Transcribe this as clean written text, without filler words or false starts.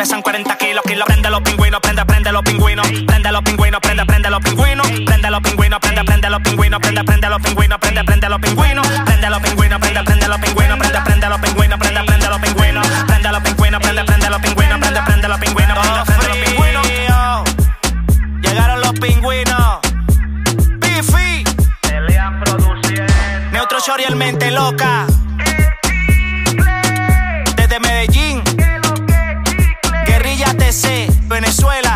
pesan 40 kilos. Prende los pingüinos, prende los pingüinos. Prende los pingüinos, prende los pingüinos. Prende los pingüinos, prende los pingüinos. Prende los pingüinos, prende los pingüinos. Prende los pingüinos, prende los pingüinos. Prende los pingüinos, prende los pingüinos. Prende los pingüinos, prende los pingüinos. Prende los pingüinos, prende los pingüinos. Llegaron los pingüinos. Bifi. Neutro Shorty, el mente loca. Desde Medellín. Guerrilla TC, Venezuela.